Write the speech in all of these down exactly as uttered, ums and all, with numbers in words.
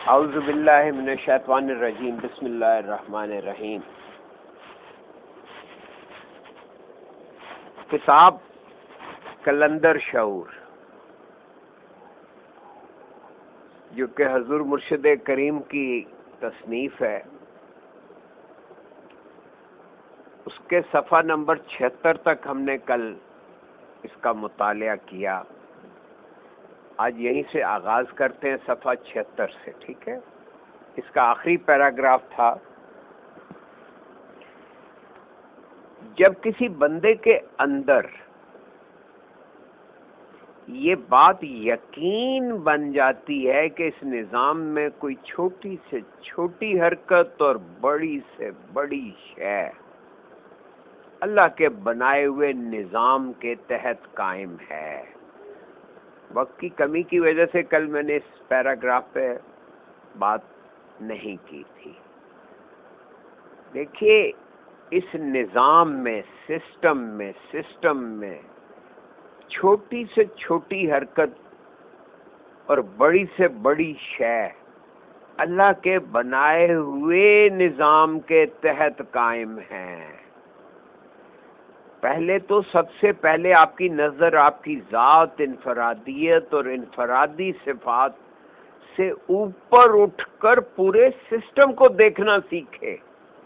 اعوذ باللہ من الشیطان الرجیم، بسم اللہ الرحمن الرحیم۔ کتاب کلندر شعور، جو کہ حضور مرشد کریم کی تصنیف ہے، اس کے صفحہ نمبر چھہتر تک ہم نے کل اس کا مطالعہ کیا۔ آج یہیں سے آغاز کرتے ہیں صفحہ چھہتر سے، ٹھیک ہے؟ اس کا آخری پیراگراف تھا، جب کسی بندے کے اندر یہ بات یقین بن جاتی ہے کہ اس نظام میں کوئی چھوٹی سے چھوٹی حرکت اور بڑی سے بڑی شے اللہ کے بنائے ہوئے نظام کے تحت قائم ہے۔ وقت کی کمی کی وجہ سے کل میں نے اس پیراگراف پہ بات نہیں کی تھی۔ دیکھیے، اس نظام میں، سسٹم میں سسٹم میں چھوٹی سے چھوٹی حرکت اور بڑی سے بڑی شے اللہ کے بنائے ہوئے نظام کے تحت قائم ہیں۔ پہلے تو سب سے پہلے آپ کی نظر آپ کی ذات، انفرادیت اور انفرادی صفات سے اوپر اٹھ کر پورے سسٹم کو دیکھنا سیکھے۔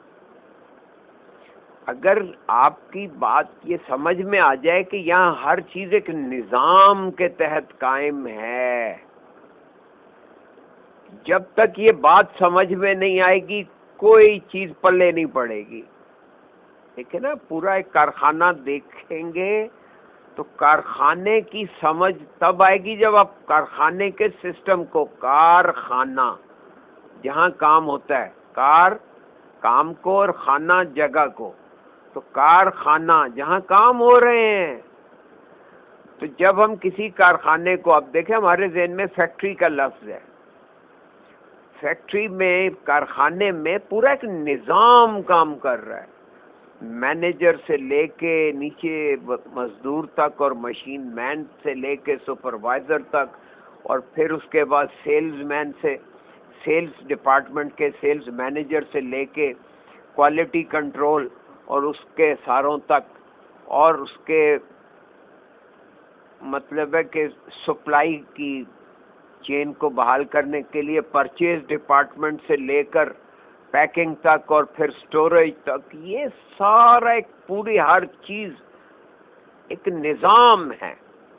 اگر آپ کی بات یہ سمجھ میں آ جائے کہ یہاں ہر چیز ایک نظام کے تحت قائم ہے، جب تک یہ بات سمجھ میں نہیں آئے گی کوئی چیز پلے نہیں پڑے گی۔ دیکھیں نا، پورا ایک کارخانہ دیکھیں گے تو کارخانے کی سمجھ تب آئے گی جب آپ کارخانے کے سسٹم کو، کارخانہ جہاں کام ہوتا ہے، کار کام کو اور خانہ جگہ کو، تو کارخانہ جہاں کام ہو رہے ہیں۔ تو جب ہم کسی کارخانے کو، اب دیکھیں ہمارے ذہن میں فیکٹری کا لفظ ہے، فیکٹری میں، کارخانے میں پورا ایک نظام کام کر رہا ہے، مینیجر سے لے کے نیچے مزدور تک، اور مشین مین سے لے کے سپروائزر تک، اور پھر اس کے بعد سیلز مین سے، سیلز ڈپارٹمنٹ کے سیلز مینیجر سے لے کے کوالٹی کنٹرول اور اس کے ساروں تک، اور اس کے مطلب ہے کہ سپلائی کی چین کو بحال کرنے کے لیے پرچیز ڈپارٹمنٹ سے لے کر پیکنگ تک، اور پھر سٹوریج تک، یہ سارا ایک پوری ہر چیز ایک نظام ہے۔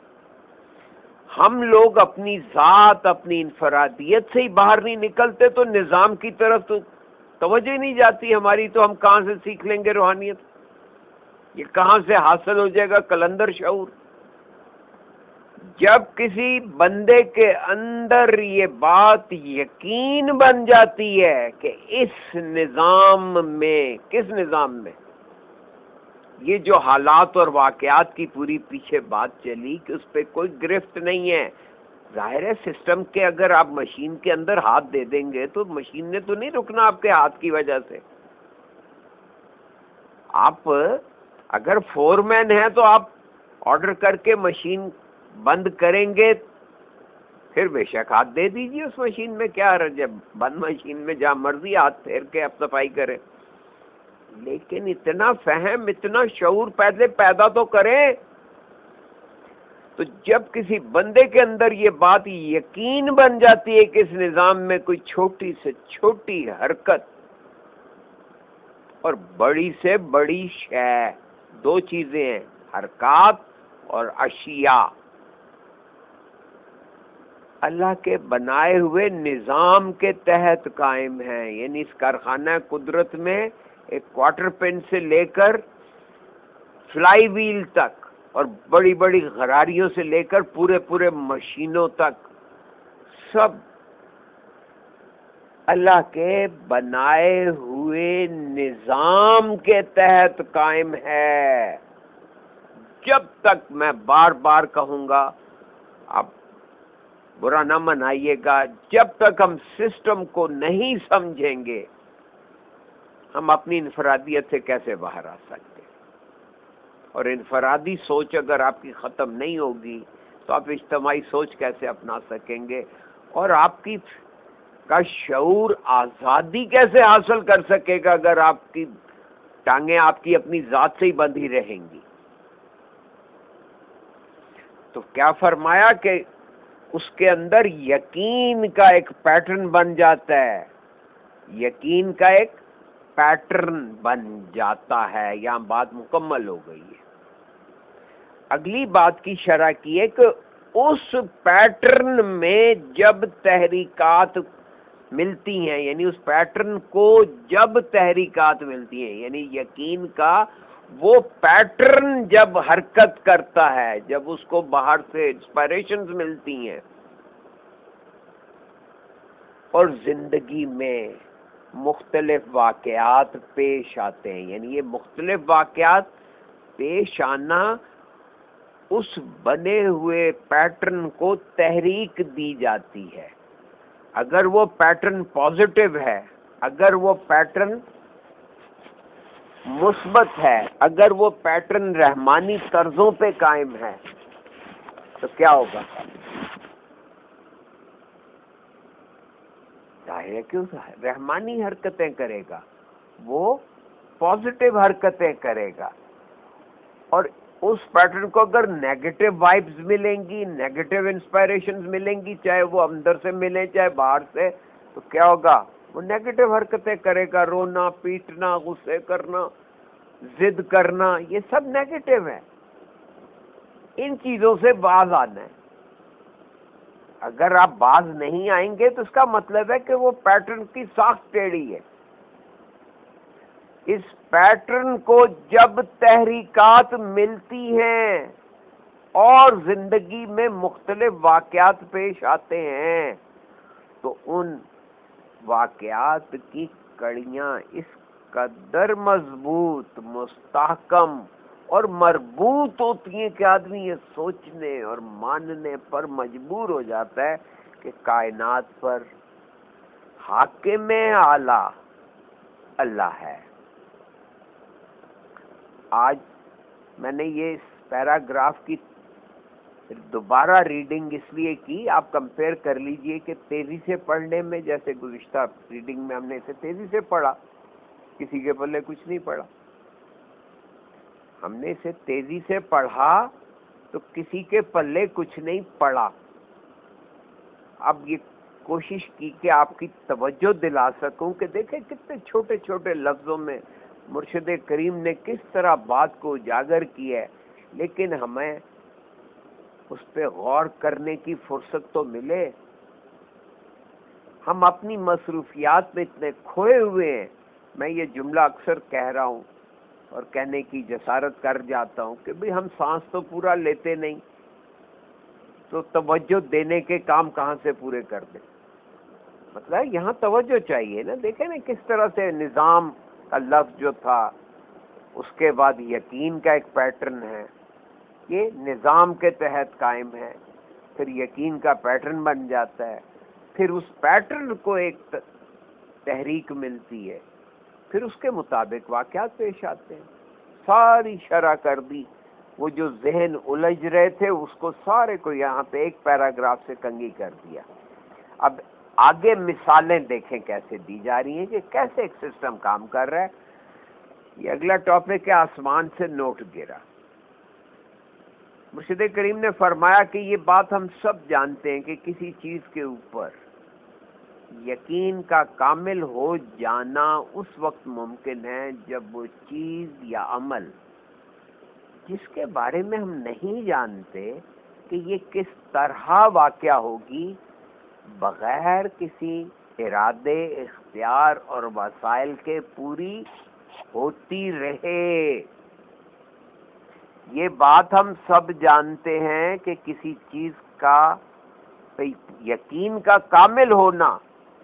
ہم لوگ اپنی ذات، اپنی انفرادیت سے ہی باہر نہیں نکلتے تو نظام کی طرف تو توجہ ہی نہیں جاتی ہماری، تو ہم کہاں سے سیکھ لیں گے روحانیت؟ یہ کہاں سے حاصل ہو جائے گا کلندر شعور؟ جب کسی بندے کے اندر یہ بات یقین بن جاتی ہے کہ اس نظام میں، کس نظام میں؟ یہ جو حالات اور واقعات کی پوری پیچھے بات چلی کہ اس پہ کوئی گرفت نہیں ہے۔ ظاہر ہے سسٹم کے اگر آپ مشین کے اندر ہاتھ دے دیں گے تو مشین نے تو نہیں رکنا آپ کے ہاتھ کی وجہ سے۔ آپ اگر فور مین ہیں تو آپ آرڈر کر کے مشین بند کریں گے، پھر بے شک ہاتھ دے دیجیے اس مشین میں، کیا حرج ہے؟ بند مشین میں جہاں مرضی ہاتھ پھیر کے آپ صفائی کریں، لیکن اتنا فہم، اتنا شعور پہلے پیدا تو کریں۔ تو جب کسی بندے کے اندر یہ بات یقین بن جاتی ہے کہ اس نظام میں کوئی چھوٹی سے چھوٹی حرکت اور بڑی سے بڑی شے، دو چیزیں ہیں، حرکات اور اشیاء، اللہ کے بنائے ہوئے نظام کے تحت قائم ہیں۔ یعنی اس کارخانہ قدرت میں ایک کوارٹر پن سے لے کر فلائی ویل تک، اور بڑی بڑی غراریوں سے لے کر پورے پورے مشینوں تک، سب اللہ کے بنائے ہوئے نظام کے تحت قائم ہے۔ جب تک، میں بار بار کہوں گا، آپ برا نہ منائیے گا، جب تک ہم سسٹم کو نہیں سمجھیں گے ہم اپنی انفرادیت سے کیسے باہر آ سکتے؟ اور انفرادی سوچ اگر آپ کی ختم نہیں ہوگی تو آپ اجتماعی سوچ کیسے اپنا سکیں گے؟ اور آپ کی کا شعور آزادی کیسے حاصل کر سکے گا اگر آپ کی ٹانگیں آپ کی اپنی ذات سے ہی بندھی رہیں گی؟ تو کیا فرمایا کہ اس کے اندر یقین کا ایک پیٹرن بن جاتا ہے، یقین کا ایک پیٹرن بن جاتا ہے. یہاں بات مکمل ہو گئی ہے. اگلی بات کی شرح کی ہے کہ اس پیٹرن میں جب تحریکات ملتی ہیں، یعنی اس پیٹرن کو جب تحریکات ملتی ہیں، یعنی یقین کا وہ پیٹرن جب حرکت کرتا ہے، جب اس کو باہر سے انسپائریشنز ملتی ہیں اور زندگی میں مختلف واقعات پیش آتے ہیں، یعنی یہ مختلف واقعات پیش آنا اس بنے ہوئے پیٹرن کو تحریک دی جاتی ہے. اگر وہ پیٹرن پازیٹیو ہے، اگر وہ پیٹرن مثبت ہے، اگر وہ پیٹرن رحمانی طرزوں پہ قائم ہے، تو کیا ہوگا؟ ظاہر ہے کہ رحمانی حرکتیں کرے گا، وہ پازیٹیو حرکتیں کرے گا. اور اس پیٹرن کو اگر نیگیٹو وائبز ملیں گی، نیگیٹو انسپائریشنز ملیں گی، چاہے وہ اندر سے ملیں چاہے باہر سے، تو کیا ہوگا؟ وہ نیگیٹو حرکتیں کرے گا. رونا، پیٹنا، غصے کرنا، ضد کرنا، یہ سب نیگیٹو ہے. ان چیزوں سے باز آنا ہے. اگر آپ باز نہیں آئیں گے تو اس کا مطلب ہے کہ وہ پیٹرن کی ساخت ٹیڑھی ہے. اس پیٹرن کو جب تحریکات ملتی ہیں اور زندگی میں مختلف واقعات پیش آتے ہیں تو ان واقعات کی کڑیاں اس قدر مضبوط، مستحکم اور مربوط ہوتی ہیں کہ آدمی یہ سوچنے اور ماننے پر مجبور ہو جاتا ہے کہ کائنات پر حاکم اعلیٰ اللہ ہے. آج میں نے یہ اس پیراگراف کی دوبارہ ریڈنگ اس لیے کی، آپ کمپیئر کر لیجئے کہ تیزی سے پڑھنے میں، جیسے گزشتہ ریڈنگ میں ہم نے اسے تیزی سے پڑھا، کسی کے پلے کچھ نہیں پڑھا. ہم نے اسے تیزی سے پڑھا تو کسی کے پلے کچھ نہیں پڑا. اب یہ کوشش کی کہ آپ کی توجہ دلا سکوں کہ دیکھیں کتنے چھوٹے چھوٹے لفظوں میں مرشد کریم نے کس طرح بات کو اجاگر کیا ہے، لیکن ہمیں اس پہ غور کرنے کی فرصت تو ملے. ہم اپنی مصروفیات میں اتنے کھوئے ہوئے ہیں. میں یہ جملہ اکثر کہہ رہا ہوں اور کہنے کی جسارت کر جاتا ہوں کہ بھئی ہم سانس تو پورا لیتے نہیں، تو توجہ دینے کے کام کہاں سے پورے کر دیں؟ مطلب یہاں توجہ چاہیے نا. دیکھیں نا کس طرح سے نظام کا لفظ جو تھا، اس کے بعد یقین کا ایک پیٹرن ہے، یہ نظام کے تحت قائم ہے، پھر یقین کا پیٹرن بن جاتا ہے، پھر اس پیٹرن کو ایک تحریک ملتی ہے، پھر اس کے مطابق واقعات پیش آتے ہیں. ساری شرح کر دی. وہ جو ذہن الجھ رہے تھے اس کو سارے کو یہاں پہ ایک پیراگراف سے کنگھی کر دیا. اب آگے مثالیں دیکھیں کیسے دی جا رہی ہیں کہ کیسے ایک سسٹم کام کر رہا ہے. یہ اگلا ٹاپک ہے آسمان سے نوٹ گرا. مرشد کریم نے فرمایا کہ یہ بات ہم سب جانتے ہیں کہ کسی چیز کے اوپر یقین کا کامل ہو جانا اس وقت ممکن ہے جب وہ چیز یا عمل جس کے بارے میں ہم نہیں جانتے کہ یہ کس طرح واقعہ ہوگی، بغیر کسی ارادے، اختیار اور وسائل کے پوری ہوتی رہے. یہ بات ہم سب جانتے ہیں کہ کسی چیز کا یقین کا کامل ہونا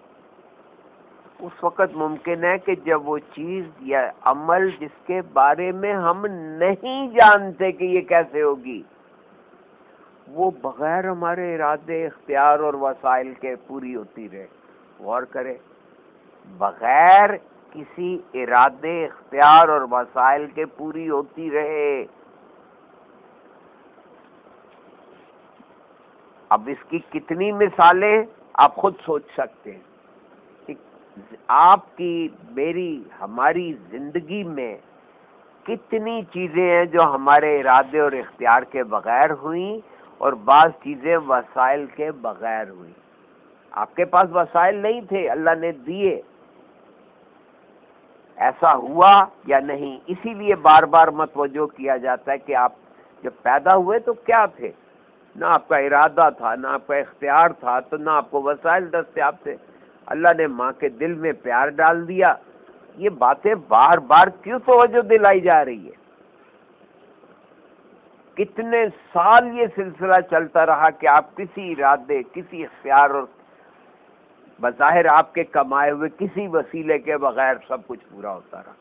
اس وقت ممکن ہے کہ جب وہ چیز یا عمل جس کے بارے میں ہم نہیں جانتے کہ یہ کیسے ہوگی، وہ بغیر ہمارے ارادے، اختیار اور وسائل کے پوری ہوتی رہے. غور کرے، بغیر کسی ارادے، اختیار اور وسائل کے پوری ہوتی رہے. اب اس کی کتنی مثالیں آپ خود سوچ سکتے ہیں. آپ کی میری ہماری زندگی میں کتنی چیزیں ہیں جو ہمارے ارادے اور اختیار کے بغیر ہوئیں اور بعض چیزیں وسائل کے بغیر ہوئیں. آپ کے پاس وسائل نہیں تھے، اللہ نے دیے. ایسا ہوا یا نہیں؟ اسی لیے بار بار متوجہ کیا جاتا ہے کہ آپ جب پیدا ہوئے تو کیا تھے؟ نہ آپ کا ارادہ تھا، نہ آپ کا اختیار تھا، تو نہ آپ کو وسائل دستیاب تھے. اللہ نے ماں کے دل میں پیار ڈال دیا. یہ باتیں بار بار کیوں توجہ دلائی جا رہی ہے؟ کتنے سال یہ سلسلہ چلتا رہا کہ آپ کسی ارادے، کسی اختیار اور بظاہر آپ کے کمائے ہوئے کسی وسیلے کے بغیر سب کچھ پورا ہوتا رہا.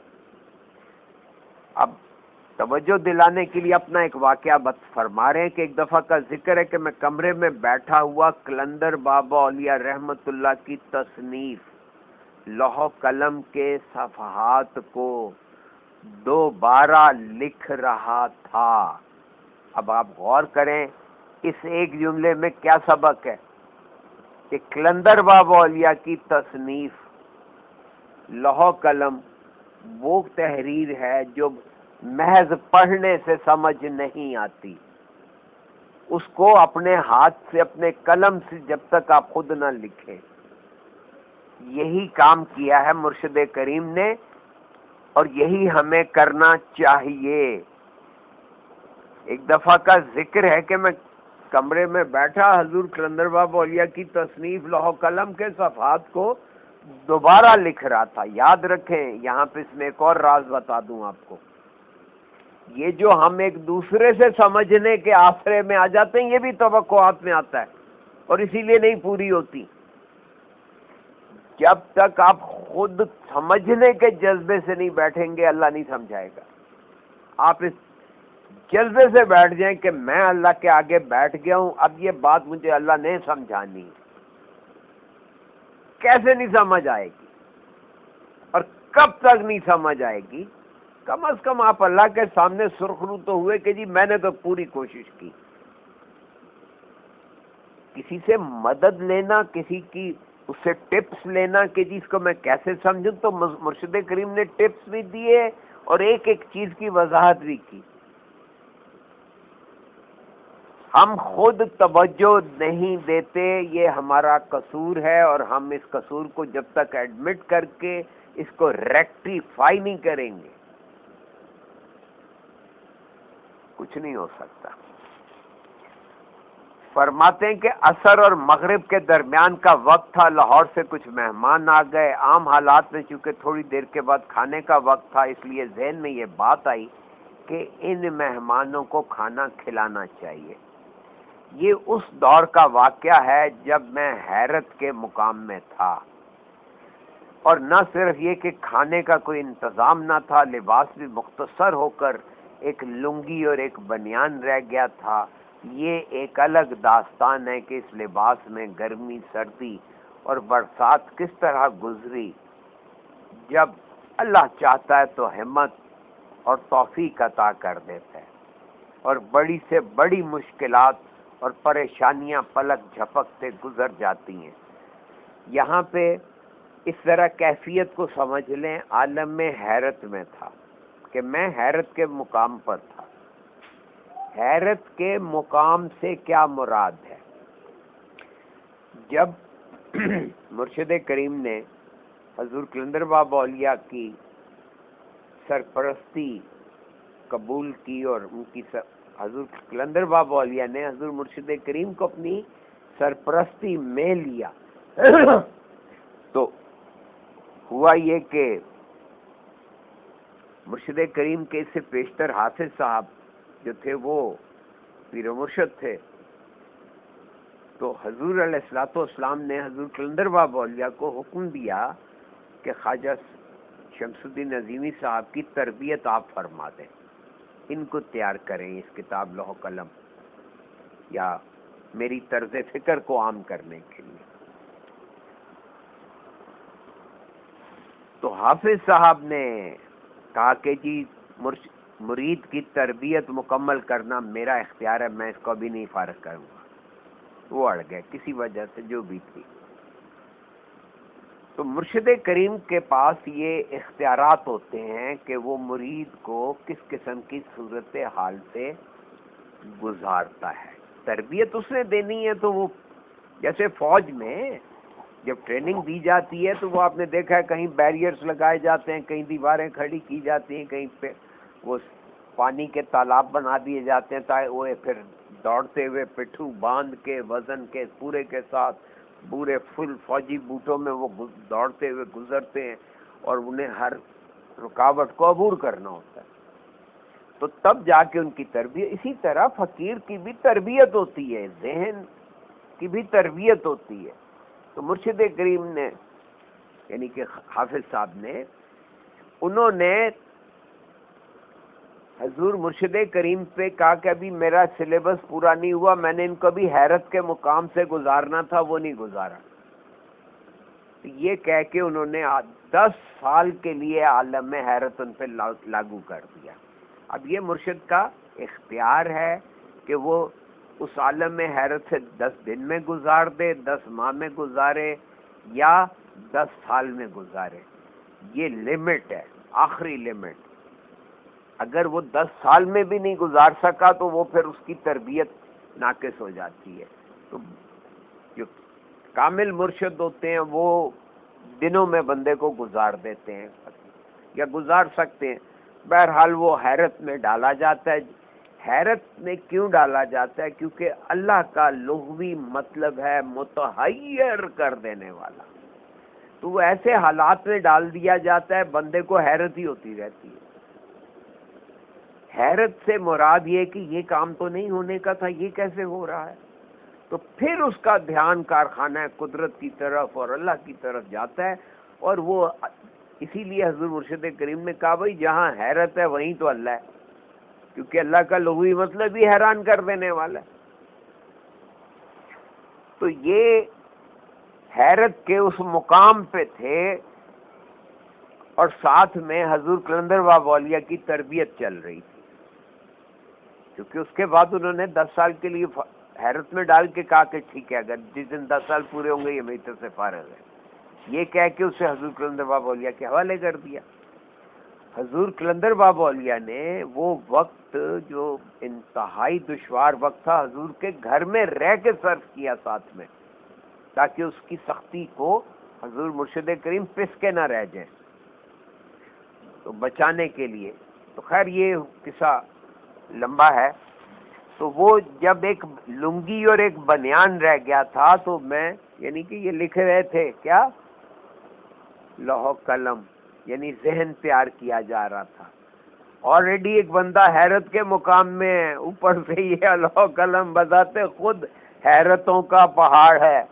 اب توجہ دلانے کے لیے اپنا ایک واقعہ بت فرما رہے ہیں کہ ایک دفعہ کا ذکر ہے کہ میں کمرے میں بیٹھا ہوا قلندر بابا اولیاء رحمت اللہ کی تصنیف لوح قلم کے صفحات کو دوبارہ لکھ رہا تھا. اب آپ غور کریں اس ایک جملے میں کیا سبق ہے کہ قلندر بابا اولیاء کی تصنیف لوح قلم وہ تحریر ہے جو محض پڑھنے سے سمجھ نہیں آتی. اس کو اپنے ہاتھ سے، اپنے قلم سے جب تک آپ خود نہ لکھیں. یہی کام کیا ہے مرشد کریم نے اور یہی ہمیں کرنا چاہیے. ایک دفعہ کا ذکر ہے کہ میں کمرے میں بیٹھا حضور قلندر بابا اولیاء کی تصنیف لوح قلم کے صفحات کو دوبارہ لکھ رہا تھا. یاد رکھیں، یہاں پہ اس میں ایک اور راز بتا دوں آپ کو. یہ جو ہم ایک دوسرے سے سمجھنے کے آسرے میں آ جاتے ہیں، یہ بھی توقعات میں آتا ہے اور اسی لیے نہیں پوری ہوتی. جب تک آپ خود سمجھنے کے جذبے سے نہیں بیٹھیں گے، اللہ نہیں سمجھائے گا. آپ اس جذبے سے بیٹھ جائیں کہ میں اللہ کے آگے بیٹھ گیا ہوں، اب یہ بات مجھے اللہ نے سمجھانی. کیسے نہیں سمجھ آئے گی اور کب تک نہیں سمجھ آئے گی؟ کم از کم آپ اللہ کے سامنے سرخرو تو ہوئے کہ جی میں نے تو پوری کوشش کی. کسی سے مدد لینا، کسی کی اس سے ٹپس لینا کہ جی اس کو میں کیسے سمجھوں، تو مرشد کریم نے ٹپس بھی دیے اور ایک ایک چیز کی وضاحت بھی کی. ہم خود توجہ نہیں دیتے، یہ ہمارا قصور ہے، اور ہم اس قصور کو جب تک ایڈمٹ کر کے اس کو ریکٹیفائی نہیں کریں گے کچھ نہیں ہو سکتا. فرماتے ہیں کہ عصر اور مغرب کے درمیان کا وقت تھا. لاہور سے کچھ مہمان آ گئے. عام حالات میں چونکہ تھوڑی دیر کے بعد کھانے کا وقت تھا، اس لیے ذہن میں یہ بات آئی کہ ان مہمانوں کو کھانا کھلانا چاہیے. یہ اس دور کا واقعہ ہے جب میں حیرت کے مقام میں تھا، اور نہ صرف یہ کہ کھانے کا کوئی انتظام نہ تھا، لباس بھی مختصر ہو کر ایک لنگی اور ایک بنیان رہ گیا تھا. یہ ایک الگ داستان ہے کہ اس لباس میں گرمی، سردی اور برسات کس طرح گزری. جب اللہ چاہتا ہے تو ہمت اور توفیق عطا کر دیتا ہے، اور بڑی سے بڑی مشکلات اور پریشانیاں پلک جھپک سے گزر جاتی ہیں. یہاں پہ اس طرح کیفیت کو سمجھ لیں. عالم میں حیرت میں تھا کہ میں حیرت کے مقام پر تھا. حیرت کے مقام سے کیا مراد ہے؟ جب مرشد کریم نے حضور قلندر بابا اولیاء کی سرپرستی قبول کی اور ان کی سر حضور قلندر بابا اولیاء نے حضور مرشد کریم کو اپنی سرپرستی میں لیا تو ہوا یہ کہ مرشد کریم کے اس سے پیشتر حافظ صاحب جو تھے وہ پیر و مرشد تھے. تو حضور علیہ الصلوۃ والسلام نے حضور قلندر بابا اولیاء کو حکم دیا کہ خواجہ شمس الدین عظیمی صاحب کی تربیت آپ فرما دیں، ان کو تیار کریں اس کتاب لوح قلم یا میری طرز فکر کو عام کرنے کے لیے. تو حافظ صاحب نے کہا کہ جی مرید کی تربیت مکمل کرنا میرا اختیار ہے، میں اس کو بھی نہیں فارغ کروں گا. وہ اڑ گئے کسی وجہ سے جو بھی تھی. تو مرشد کریم کے پاس یہ اختیارات ہوتے ہیں کہ وہ مرید کو کس قسم کی صورت حال سے گزارتا ہے. تربیت اس نے دینی ہے. تو وہ جیسے فوج میں جب ٹریننگ دی جاتی ہے تو وہ آپ نے دیکھا ہے کہیں بیریئرز لگائے جاتے ہیں, کہیں دیواریں کھڑی کی جاتی ہیں, کہیں پہ وہ پانی کے تالاب بنا دیے جاتے ہیں تاکہ وہ پھر دوڑتے ہوئے پٹھو باندھ کے وزن کے پورے کے ساتھ پورے فل فوجی بوٹوں میں وہ دوڑتے ہوئے گزرتے ہیں اور انہیں ہر رکاوٹ کو عبور کرنا ہوتا ہے. تو تب جا کے ان کی تربیت. اسی طرح فقیر کی بھی تربیت ہوتی ہے, ذہن کی بھی تربیت ہوتی ہے. تو مرشد کریم نے یعنی کہ حافظ صاحب نے انہوں نے حضور مرشد کریم پہ کہا کہ ابھی میرا سلیبس پورا نہیں ہوا, میں نے ان کو بھی حیرت کے مقام سے گزارنا تھا, وہ نہیں گزارا. یہ کہہ کے انہوں نے دس سال کے لیے عالم حیرت ان پہ لاگو کر دیا. اب یہ مرشد کا اختیار ہے کہ وہ اس عالم حیرت سے دس دن میں گزار دے, دس ماہ میں گزارے یا دس سال میں گزارے. یہ لمٹ ہے, آخری لمٹ. اگر وہ دس سال میں بھی نہیں گزار سکا تو وہ پھر اس کی تربیت ناقص ہو جاتی ہے. تو جو کامل مرشد ہوتے ہیں وہ دنوں میں بندے کو گزار دیتے ہیں یا گزار سکتے ہیں. بہرحال وہ حیرت میں ڈالا جاتا ہے. حیرت میں کیوں ڈالا جاتا ہے؟ کیونکہ اللہ کا لغوی مطلب ہے متحیر کر دینے والا. تو وہ ایسے حالات میں ڈال دیا جاتا ہے بندے کو حیرت ہی ہوتی رہتی ہے. حیرت سے مراد یہ کہ یہ کام تو نہیں ہونے کا تھا, یہ کیسے ہو رہا ہے. تو پھر اس کا دھیان کارخانہ قدرت کی طرف اور اللہ کی طرف جاتا ہے. اور وہ اسی لیے حضور مرشد کریم نے کہا بھائی جہاں حیرت ہے وہیں تو اللہ ہے, کیونکہ اللہ کا لغوی مطلب بھی حیران کر دینے والا ہے. تو یہ حیرت کے اس مقام پہ تھے اور ساتھ میں حضور قلندر بابا اولیاء کی تربیت چل رہی تھی, کیونکہ اس کے بعد انہوں نے دس سال کے لیے حیرت میں ڈال کے کہا کہ ٹھیک ہے اگر جس دن دس سال پورے ہوں گے یہ میری طرف سے فارغ ہے. یہ کہہ کے اسے حضور قلندر بابا اولیاء کے حوالے کر دیا. حضور قلندر بابا اولیاء نے وہ وقت جو انتہائی دشوار وقت تھا حضور کے گھر میں رہ کے صرف کیا ساتھ میں, تاکہ اس کی سختی کو حضور مرشد کریم پس کے نہ رہ جائیں, تو بچانے کے لیے. تو خیر یہ قصہ لمبا ہے. تو وہ جب ایک لنگی اور ایک بنیان رہ گیا تھا تو میں یعنی کہ یہ لکھ رہے تھے کیا لوح قلم, یعنی ذہن تیار کیا جا رہا تھا. آلریڈی ایک بندہ حیرت کے مقام میں ہے, اوپر سے یہ لوح قلم بذات خود حیرتوں کا پہاڑ ہے.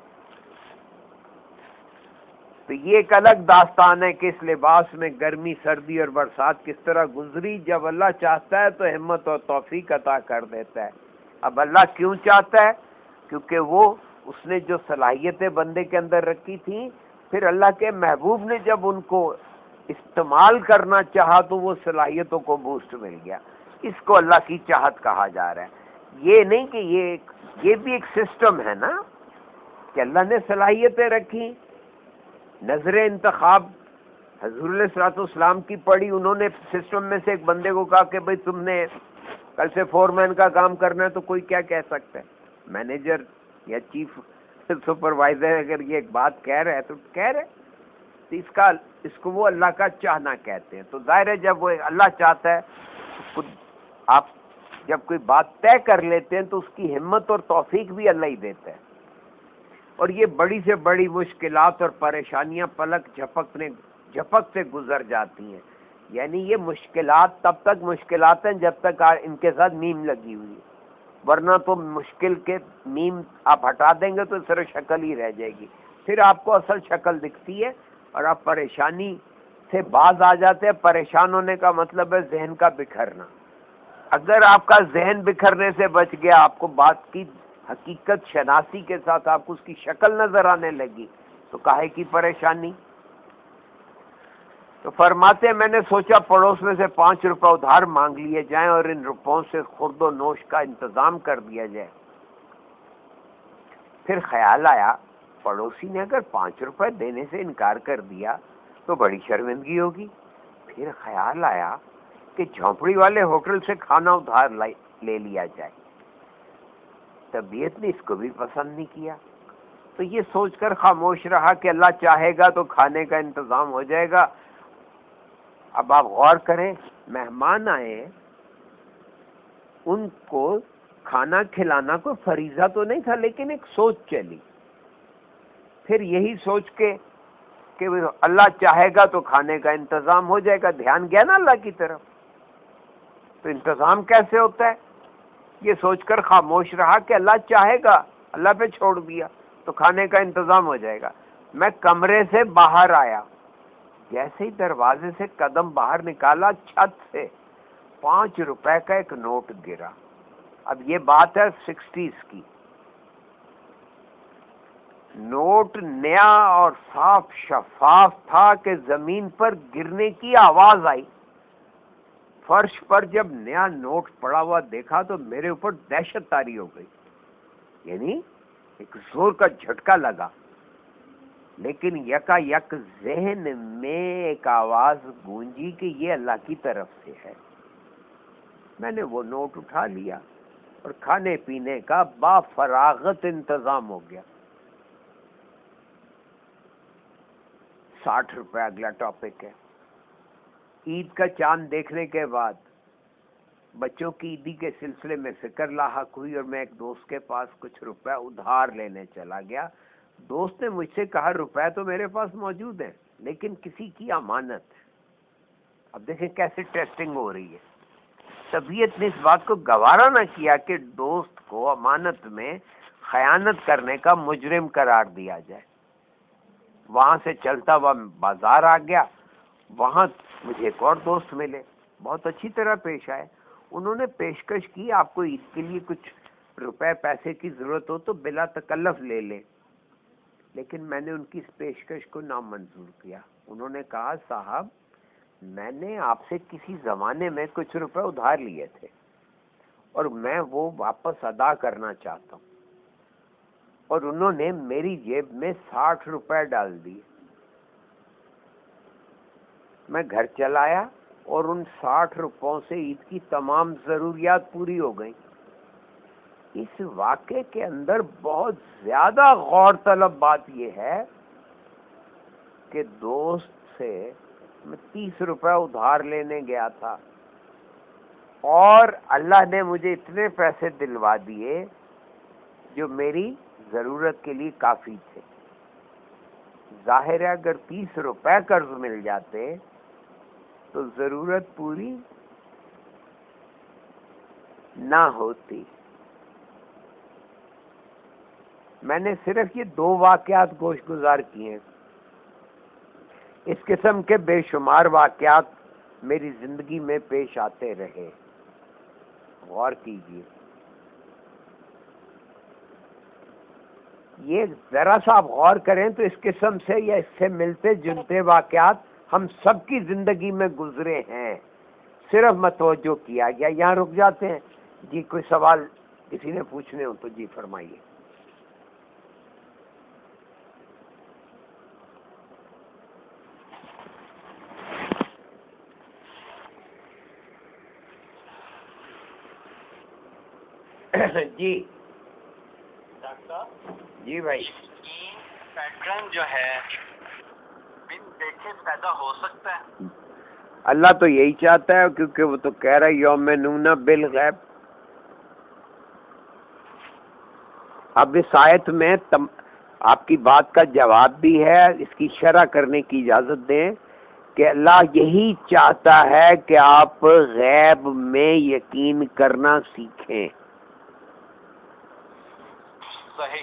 تو یہ ایک الگ داستان ہے کہ اس لباس میں گرمی سردی اور برسات کس طرح گزری. جب اللہ چاہتا ہے تو ہمت اور توفیق عطا کر دیتا ہے. اب اللہ کیوں چاہتا ہے؟ کیونکہ وہ اس نے جو صلاحیتیں بندے کے اندر رکھی تھیں, پھر اللہ کے محبوب نے جب ان کو استعمال کرنا چاہا تو وہ صلاحیتوں کو بوسٹ مل گیا. اس کو اللہ کی چاہت کہا جا رہا ہے. یہ نہیں کہ یہ یہ بھی ایک سسٹم ہے نا کہ اللہ نے صلاحیتیں رکھی. نظر انتخاب حضور علیہ الصلوۃ والسلام کی پڑی, انہوں نے سسٹم میں سے ایک بندے کو کہا کہ بھائی تم نے کل سے فور مین کا کام کرنا ہے. تو کوئی کیا کہہ سکتا ہے؟ مینیجر یا چیف سپروائزر اگر یہ ایک بات کہہ رہا ہے تو کہہ رہے, تو اس کا اس کو وہ اللہ کا چاہنا کہتے ہیں. تو ظاہر ہے جب وہ اللہ چاہتا ہے اس کو آپ جب کوئی بات طے کر لیتے ہیں تو اس کی ہمت اور توفیق بھی اللہ ہی دیتا ہے. اور یہ بڑی سے بڑی مشکلات اور پریشانیاں پلک جھپکنے جھپک سے گزر جاتی ہیں. یعنی یہ مشکلات تب تک مشکلات ہیں جب تک ان کے ساتھ میم لگی ہوئی ہے, ورنہ تو مشکل کے میم آپ ہٹا دیں گے تو صرف شکل ہی رہ جائے گی. پھر آپ کو اصل شکل دکھتی ہے اور آپ پریشانی سے باز آ جاتے ہیں. پریشان ہونے کا مطلب ہے ذہن کا بکھرنا. اگر آپ کا ذہن بکھرنے سے بچ گیا, آپ کو بات کی حقیقت شناسی کے ساتھ آپ کو اس کی شکل نظر آنے لگی, تو کاہے کی پریشانی. تو فرماتے ہیں میں نے سوچا پڑوس میں سے پانچ روپے ادھار مانگ لیے جائیں اور ان روپوں سے خورد و نوش کا انتظام کر دیا جائے. پھر خیال آیا پڑوسی نے اگر پانچ روپے دینے سے انکار کر دیا تو بڑی شرمندگی ہوگی. پھر خیال آیا کہ جھونپڑی والے ہوٹل سے کھانا ادھار لے لیا جائے. طبیعت نے اس کو بھی پسند نہیں کیا تو یہ سوچ کر خاموش رہا کہ اللہ چاہے گا تو کھانے کا انتظام ہو جائے گا. اب آپ غور کریں، مہمان آئے، ان کو کھانا کھلانا کوئی فریضہ تو نہیں تھا، لیکن ایک سوچ چلی. پھر یہی سوچ کے کہ اللہ چاہے گا تو کھانے کا انتظام ہو جائے گا، دھیان گیا نا اللہ کی طرف. تو انتظام کیسے ہوتا ہے یہ سوچ کر خاموش رہا کہ اللہ چاہے گا، اللہ پہ چھوڑ دیا تو کھانے کا انتظام ہو جائے گا. میں کمرے سے باہر آیا، جیسے ہی دروازے سے قدم باہر نکالا، چھت سے پانچ روپے کا ایک نوٹ گرا. اب یہ بات ہے سکسٹیز کی. نوٹ نیا اور صاف شفاف تھا کہ زمین پر گرنے کی آواز آئی. فرش پر جب نیا نوٹ پڑا ہوا دیکھا تو میرے اوپر دہشت طاری ہو گئی، یعنی ایک زور کا جھٹکا لگا. لیکن یکا یک ذہن میں ایک آواز گونجی کہ یہ اللہ کی طرف سے ہے. میں نے وہ نوٹ اٹھا لیا اور کھانے پینے کا با فراغت انتظام ہو گیا. ساٹھ روپے اگلا ٹاپک ہے. عید کا چاند دیکھنے کے بعد بچوں کی عیدی کے سلسلے میں فکر لاحق ہوئی اور میں ایک دوست کے پاس کچھ روپے ادھار لینے چلا گیا. دوست نے مجھ سے کہا روپے تو میرے پاس موجود ہیں لیکن کسی کی امانت. اب دیکھیں کیسے ٹیسٹنگ ہو رہی ہے. طبیعت نے اس بات کو گوارا نہ کیا کہ دوست کو امانت میں خیانت کرنے کا مجرم قرار دیا جائے. وہاں سے چلتا ہوا بازار آ گیا. وہاں مجھے ایک اور دوست ملے، بہت اچھی طرح پیش آئے. انہوں نے پیشکش کی آپ کو عید کے لیے کچھ روپے پیسے کی ضرورت ہو تو بلا تکلف لے لیں، لیکن میں نے ان کی اس پیشکش کو نامنظور کیا. انہوں نے کہا صاحب میں نے آپ سے کسی زمانے میں کچھ روپے ادھار لیے تھے اور میں وہ واپس ادا کرنا چاہتا ہوں. اور انہوں نے میری جیب میں ساٹھ روپے ڈال دیے. میں گھر چلا آیا اور ان ساٹھ روپوں سے عید کی تمام ضروریات پوری ہو گئیں. اس واقعے کے اندر بہت زیادہ غور طلب بات یہ ہے کہ دوست سے میں تیس روپے ادھار لینے گیا تھا اور اللہ نے مجھے اتنے پیسے دلوا دیے جو میری ضرورت کے لیے کافی تھے. ظاہر ہے اگر تیس روپے قرض مل جاتے تو ضرورت پوری نہ ہوتی. میں نے صرف یہ دو واقعات گوش گزار کیے ہیں. اس قسم کے بے شمار واقعات میری زندگی میں پیش آتے رہے. غور کیجیے. یہ ذرا سا آپ غور کریں تو اس قسم سے یا اس سے ملتے جلتے واقعات ہم سب کی زندگی میں گزرے ہیں، صرف متوجہ کیا گیا. یہاں رک جاتے ہیں. جی کوئی سوال کسی نے پوچھنے ہو تو جی فرمائیے. جی ڈاکٹر جی بھائی. پیٹرن جو ہے بن دیکھے پیدا ہو سکتا ہے. اللہ تو یہی چاہتا ہے کیونکہ وہ تو کہہ رہا ہے یوم نون بالغیب. اب اس آیت میں تم آپ کی بات کا جواب بھی ہے. اس کی شرح کرنے کی اجازت دیں کہ اللہ یہی چاہتا ہے کہ آپ غیب میں یقین کرنا سیکھیں. صحیح.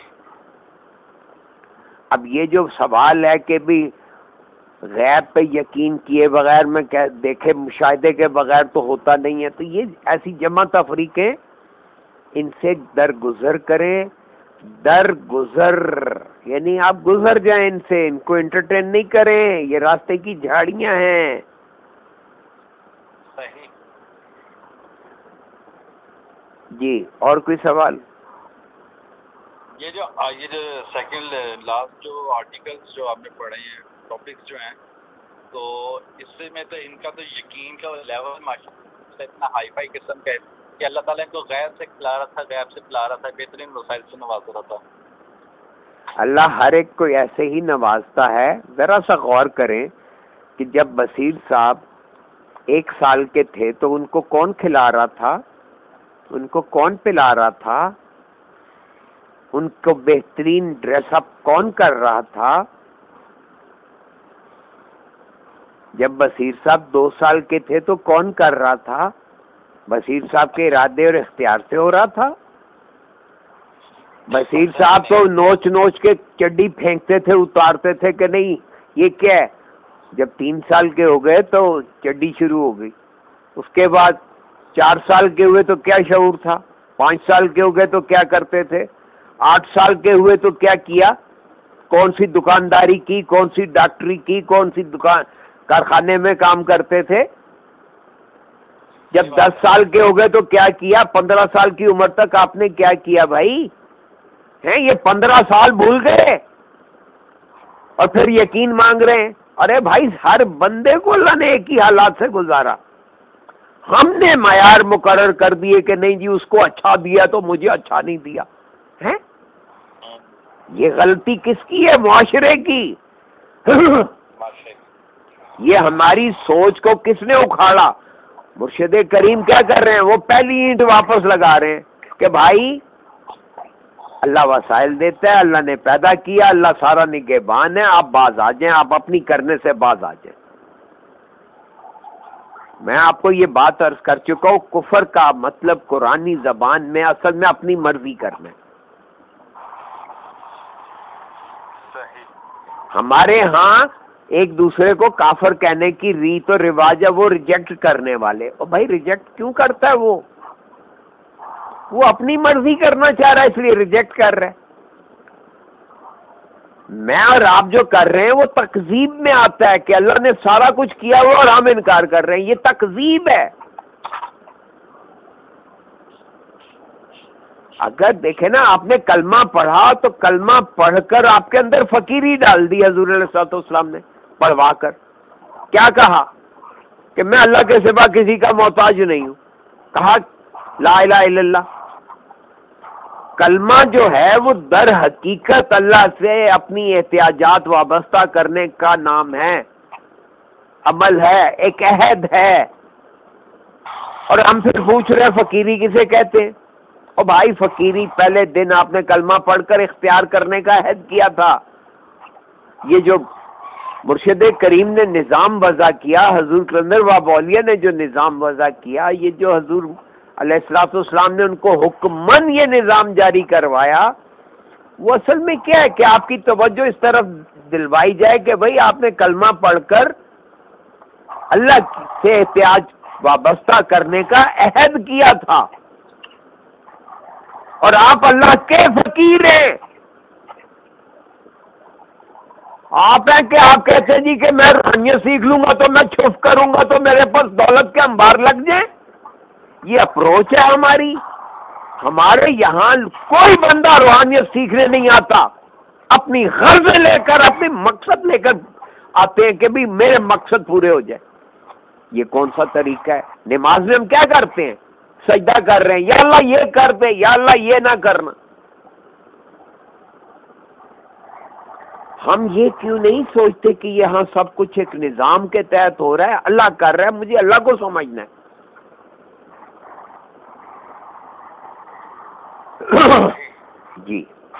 اب یہ جو سوال ہے کہ بھی غیب پہ یقین کیے بغیر میں دیکھے مشاہدے کے بغیر تو ہوتا نہیں ہے، تو یہ ایسی جمع تفریقیں ان سے درگزر کریں. درگزر یعنی آپ گزر جائیں ان سے، ان کو انٹرٹین نہیں کریں. یہ راستے کی جھاڑیاں ہیں. صحیح. جی اور کوئی سوال؟ یہ جو یہ جو سیکنڈ لاسٹ جو آرٹیکلس جو آپ نے پڑھے ہیں، ٹاپکس جو ہیں، تو اس سے میں تو ان کا تو یقین کا لیول ماشاء اللہ اتنا ہائی فائی قسم کا ہے کہ اللہ تعالیٰ کو غیب سے کھلا رہا تھا، غیب سے پلا رہا تھا، بہترین وسائل سے نواز رہا تھا. اللہ ہر ایک کو ایسے ہی نوازتا ہے. ذرا سا غور کریں کہ جب بصیر صاحب ایک سال کے تھے تو ان کو کون کھلا رہا تھا، ان کو کون پلا رہا تھا، ان کو بہترین ڈریس اپ کون کر رہا تھا. جب بصیر صاحب دو سال کے تھے تو کون کر رہا تھا؟ بصیر صاحب کے ارادے اور اختیار سے ہو رہا تھا. بصیر صاحب تو نوچ نوچ کے چڈی پھینکتے تھے، اتارتے تھے کہ نہیں یہ کیا ہے. جب تین سال کے ہو گئے تو چڈی شروع ہو گئی. اس کے بعد چار سال کے ہوئے تو کیا شعور تھا، پانچ سال کے ہو گئے تو کیا کرتے تھے، آٹھ سال کے ہوئے تو کیا کیا، کون سی دکانداری کی، کون سی ڈاکٹری کی، کون سی دکان کارخانے میں کام کرتے تھے. جب دس سال کے ہو گئے تو کیا کیا، پندرہ سال کی عمر تک آپ نے کیا کیا بھائی ہیں. یہ پندرہ سال بھول گئے اور پھر یقین مانگ رہے ہیں. ارے بھائی ہر بندے کو اللہ نے ایک ہی حالات سے گزارا. ہم نے معیار مقرر کر دیے کہ نہیں جی اس کو اچھا دیا تو مجھے اچھا نہیں دیا ہے. یہ غلطی کس کی ہے؟ معاشرے کی. یہ ہماری سوچ کو کس نے اکھاڑا؟ مرشد کریم کیا کر رہے ہیں؟ وہ پہلی اینٹ واپس لگا رہے ہیں کہ بھائی اللہ وسائل دیتا ہے، اللہ نے پیدا کیا، اللہ سارا نگہبان ہے، آپ باز آ جائیں، آپ اپنی کرنے سے باز آ جائیں. میں آپ کو یہ بات عرض کر چکا ہوں، کفر کا مطلب قرآنی زبان میں اصل میں اپنی مرضی کرنا ہے. ہمارے ہاں ایک دوسرے کو کافر کہنے کی ریت و رواج ہے، وہ ریجیکٹ کرنے والے. اور بھائی ریجیکٹ کیوں کرتا ہے؟ وہ وہ اپنی مرضی کرنا چاہ رہا ہے اس لیے ریجیکٹ کر رہا ہے. میں اور آپ جو کر رہے ہیں وہ تکذیب میں آتا ہے کہ اللہ نے سارا کچھ کیا ہوا اور ہم انکار کر رہے ہیں. یہ تکذیب ہے. اگر دیکھیں نا آپ نے کلمہ پڑھا تو کلمہ پڑھ کر آپ کے اندر فقیری ڈال دی. حضور علیہ الصلوۃ والسلام نے پڑھوا کر کیا کہا کہ میں اللہ کے سوا کسی کا محتاج نہیں ہوں. کہا لا الہ الا اللہ. کلمہ جو ہے وہ در حقیقت اللہ سے اپنی احتیاجات وابستہ کرنے کا نام ہے، عمل ہے، ایک عہد ہے. اور ہم پھر پوچھ رہے ہیں فقیری کسے کہتے ہیں؟ اور بھائی فقیری پہلے دن آپ نے کلمہ پڑھ کر اختیار کرنے کا عہد کیا تھا. یہ جو مرشد کریم نے نظام وضع کیا، حضور کلندر باب اولیاء نے جو نظام وضع کیا، یہ جو حضور علیہ الصلوۃ والسلام نے ان کو حکمن یہ نظام جاری کروایا، وہ اصل میں کیا ہے کہ آپ کی توجہ اس طرف دلوائی جائے کہ بھئی آپ نے کلمہ پڑھ کر اللہ سے احتیاج وابستہ کرنے کا عہد کیا تھا اور آپ اللہ کے فقیر ہیں. آپ ہیں کہ آپ کہتے ہیں جی کہ میں روحانیت سیکھ لوں گا تو میں چھپ کروں گا تو میرے پاس دولت کے انبار لگ جائیں. یہ اپروچ ہے ہماری. ہمارے یہاں کوئی بندہ روحانیت سیکھنے نہیں آتا، اپنی غرض لے کر اپنی مقصد لے کر آتے ہیں کہ بھی میرے مقصد پورے ہو جائے. یہ کون سا طریقہ ہے؟ نماز میں ہم کیا کرتے ہیں؟ سجدہ کر رہے ہیں، یا اللہ یہ کر دے، یا اللہ یہ نہ کرنا. ہم یہ کیوں نہیں سوچتے کہ یہاں سب کچھ ایک نظام کے تحت ہو رہا ہے، اللہ کر رہا ہے، مجھے اللہ کو سمجھنا ہے. جی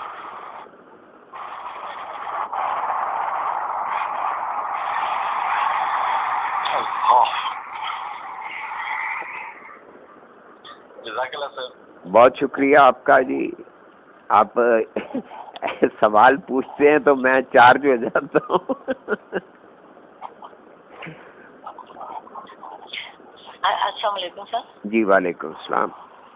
جزاک اللہ سر. بہت شکریہ آپ کا جی. آپ سوال پوچھتے ہیں تو میں چارج ہو جاتا ہوں. السلام علیکم سر. جی وعلیکم السلام.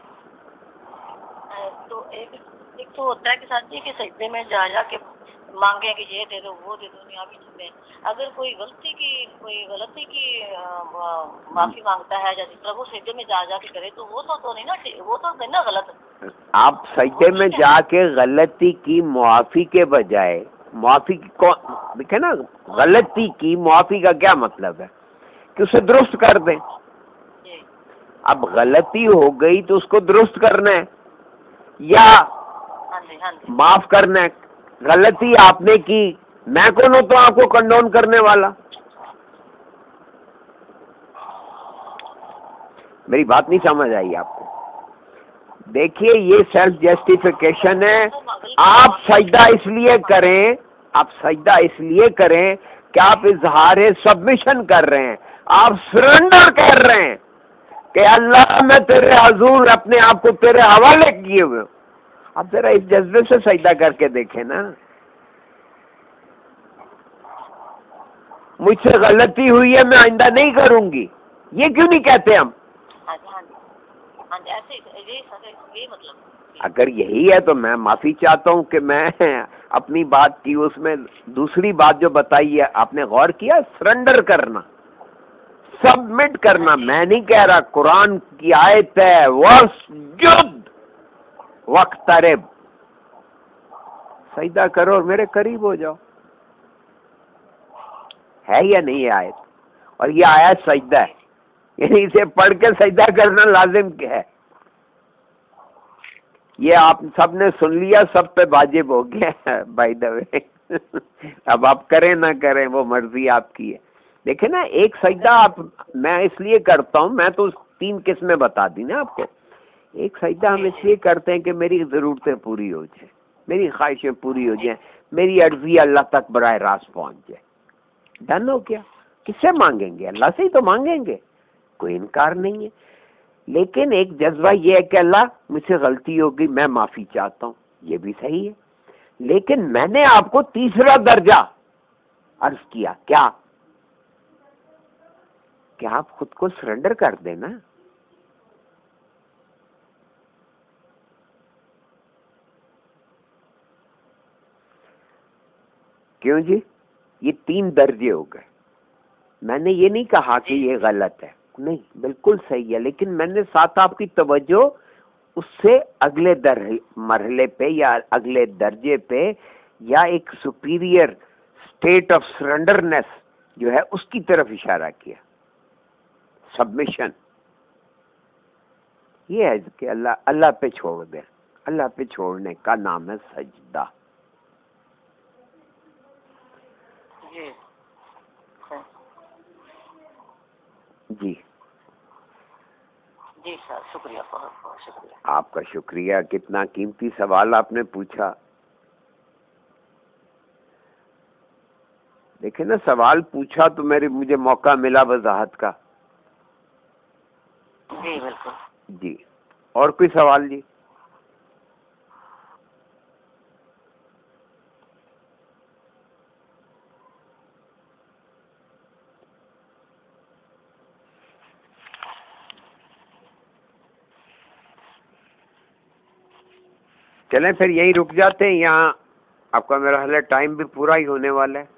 تو ایک ایک تو ہوتا ہے کہ ساتھ جی کہ سجدے میں جا جا کے مانگیں کہ یہ دے دو وہ دے دو دنیاوی چیزیں. اگر کوئی غلطی کی کوئی غلطی کی معافی مانگتا ہے یا جس طرح وہ سجدے میں جا جا کے کرے تو وہ تو تو نہیں نا، وہ تو نہیں نا غلط. آپ سجدے میں جا کے غلطی کی معافی کے بجائے معافی کو دیکھیں نا، غلطی کی معافی کا کیا مطلب ہے کہ اسے درست کر دیں. اب غلطی ہو گئی تو اس کو درست کرنا ہے یا معاف کرنا ہے. غلطی آپ نے کی، میں کون ہوں تو آپ کو کنڈون کرنے والا؟ میری بات نہیں سمجھ آئی آپ کو؟ دیکھیے یہ سیلف جسٹیفیکیشن ہے. آپ سجدہ اس لیے کریں آپ سجدہ اس لیے کریں کہ آپ اظہار سبمیشن کر رہے ہیں، آپ سرنڈر کر رہے ہیں کہ اللہ میں تیرے حضور اپنے آپ کو تیرے حوالے کیے ہوئے. اب ذرا اس جذبے سے سجدہ کر کے دیکھیں نا. مجھ سے غلطی ہوئی ہے، میں آئندہ نہیں کروں گی، یہ کیوں نہیں کہتے ہم؟ اگر یہی ہے تو میں معافی چاہتا ہوں کہ میں اپنی بات کی. اس میں دوسری بات جو بتائی ہے آپ نے غور کیا؟ سرنڈر کرنا، سبمٹ کرنا. میں نہیں کہہ رہا، قرآن کی آیت ہے وَاسْجُدْ وَاقْتَرِب، سجدہ کرو اور میرے قریب ہو جاؤ. ہے یا نہیں ہے آیت؟ اور یہ آیت سجدہ ہے، یعنی اسے پڑھ کے سجدہ کرنا لازم کیا ہے. یہ آپ سب نے سن لیا، سب پہ واجب ہو گیا بائی دا وے. اب آپ کریں نہ کریں وہ مرضی آپ کی ہے. دیکھیں نا، ایک سجدہ آپ میں اس لیے کرتا ہوں، میں تو تین قسمیں بتا دی نا آپ کو. ایک سجدہ ہم اس لیے کرتے ہیں کہ میری ضرورتیں پوری ہو جائیں، میری خواہشیں پوری ہو جائیں، میری عرضی اللہ تک براہ راست پہنچ جائے. ڈن ہو گیا. کس سے مانگیں گے؟ اللہ سے ہی تو مانگیں گے، کوئی انکار نہیں ہے. لیکن ایک جذبہ یہ ہے کہ اللہ مجھ سے غلطی ہو گئی، میں معافی چاہتا ہوں، یہ بھی صحیح ہے. لیکن میں نے آپ کو تیسرا درجہ عرض کیا، کیا کہ آپ خود کو سرنڈر کر دیں نا. کیوں جی؟ یہ تین درجے ہو گئے. میں نے یہ نہیں کہا کہ یہ غلط ہے، نہیں، بالکل صحیح ہے. لیکن میں نے ساتھ آپ کی توجہ اس سے اگلے در مرحلے پہ یا اگلے درجے پہ یا ایک سپیریئر اسٹیٹ آف سرنڈرنس جو ہے اس کی طرف اشارہ کیا. سبمیشن یہ ہے کہ اللہ اللہ پہ چھوڑ دیں. اللہ پہ چھوڑنے کا نام ہے سجدہ. جی جی سر، شکریہ، بہت بہت شکریہ. آپ کا شکریہ. کتنا قیمتی سوال آپ نے پوچھا. دیکھیں نا، سوال پوچھا تو میرے مجھے موقع ملا وضاحت کا. جی بالکل. جی اور کوئی سوال؟ جی چلیں پھر یہیں رک جاتے ہیں. یہاں آپ کا میرا حال ٹائم بھی پورا ہی ہونے والا ہے.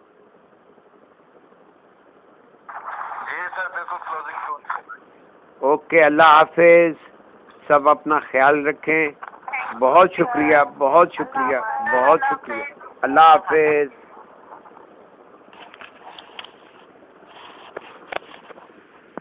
اوکے، اللہ حافظ. سب اپنا خیال رکھیں. بہت شکریہ، بہت شکریہ، بہت شکریہ. اللہ حافظ.